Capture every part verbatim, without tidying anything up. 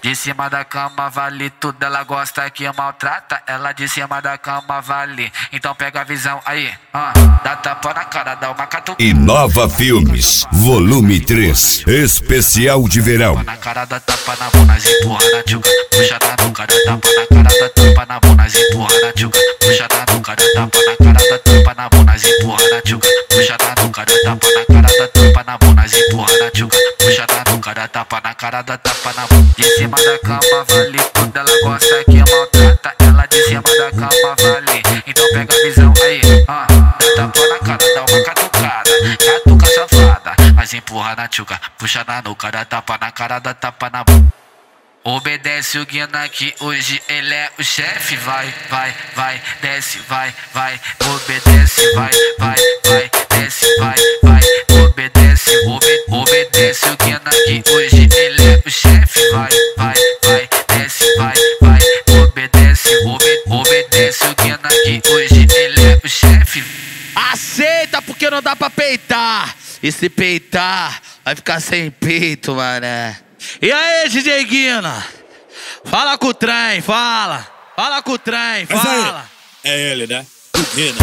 De cima da cama vale tudo, ela gosta que maltrata. Ela de cima da cama vale, então pega a visão aí, ah. Dá tapa na cara, dá uma catucada. Inova Filmes, volume três, especial de verão. Na cara da tapa na bunda, empurra na tchuca. Puxa na nuca, dá tapa na cara da tapa na bunda, empurra na tchuca. Puxa na nuca, dá tapa na cara da tapa na bunda, empurra na tchuca. Puxa na nuca, dá tapa na cara da tapa na bunda, empurra na tchuca. Puxa na nuca, dá tapa na cara da tapa na bunda. De cima da cama vale tudo, ela gosta que maltrata. Ela de cima da cama vale, então pega a visão aí, ah. Dá tapa na cara, dá uma catucada, catuca safada, mas empurra na tchuca. Puxa na nuca, dá tapa na cara, dá tapa na bunda. Obedece o Guina que hoje ele é o chefe. Vai, vai, vai, desce, vai, vai. Obedece, vai, vai, vai, desce, vai, vai. Obedece, obede, obedece o Guina que hoje ele é o chefe. Vai, vai, vai, desce, vai, vai. Obedece, obede, obedece o Guina que hoje ele é o chefe. Aceita porque não dá pra peitar. E se peitar, vai ficar sem peito, mané. E aí, D J Guina? Fala com o trem, fala. Fala com o trem, fala. É ele, né? Guina.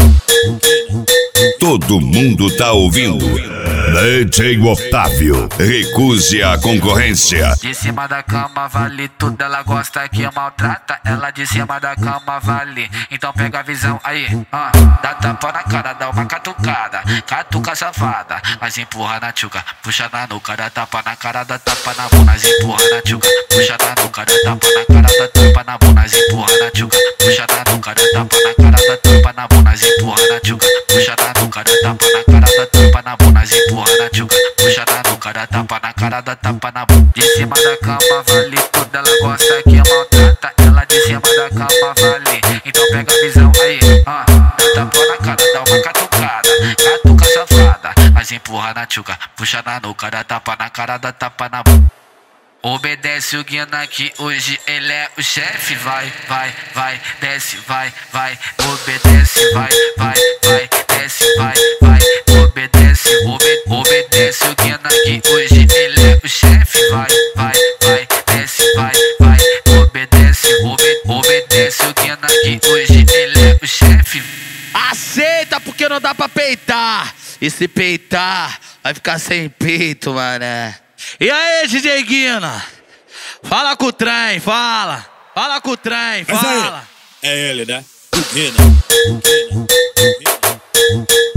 Todo mundo tá ouvindo. D J Otávio, recuse a concorrência. De cima da cama vale tudo, ela gosta que maltrata. Ela de cima da cama vale, então pega a visão aí, ah. Dá tapa na cara, dá uma catucada, catuca safada, mas empurra na tchuca. Puxa na nuca, dá tapa na cara, dá tapa na bunda, empurra na tchuca. Puxa na nuca, dá tapa na cara, dá tapa na bunda, empurra na tchuca. Puxa na nuca, dá tapa na cara, dá tapa na bunda, empurra na tchuca. Puxa na nuca, dá tapa na cara, dá tapa na bunda, empurra na tchuca. Puxa na nuca, dá tapa na cara, dá tapa na bunda. De cima da cama vale tudo, ela gosta que maltrata. Ela de cima da cama vale, então pega a visão aí, ah. Dá tapa na cara, dá uma catucada, catuca safada, mas empurra na tchuca. Puxa na nuca, dá tapa na cara, dá tapa na bunda. Obedece o Guina que hoje ele é o chefe. Vai, vai, vai, desce, vai, vai. Obedece, vai, vai, vai, desce, vai, vai. Obedece, obede, obedece o Guina que hoje ele é o chefe. Vai, vai, vai, desce, vai, vai. Obedece, obede, obedece o Guina que hoje ele é o chefe. Aceita porque não dá pra peitar. E se peitar, vai ficar sem peito, mané. E aí, D J Guina? Fala com o trem, fala. Fala com o trem, fala. É ele, né? Guina.